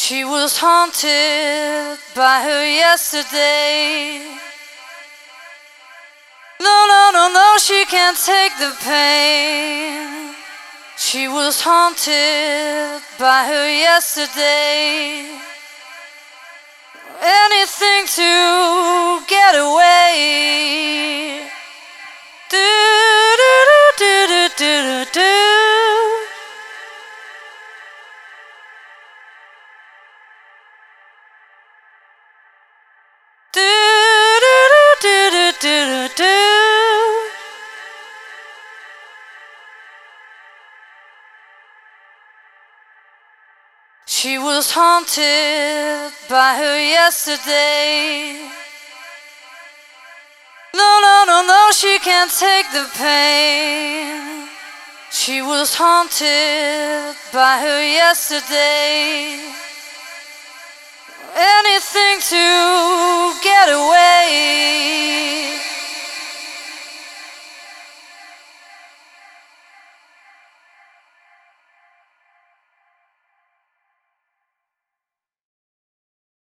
She was haunted by her yesterday. No, no, no, no, she can't take the pain. She was haunted by her yesterday. Anything to get away. Do, do, do, do, do, do, do. She was haunted by her yesterday. No, no, no, no, she can't take the pain. She was haunted by her yesterday. Anything to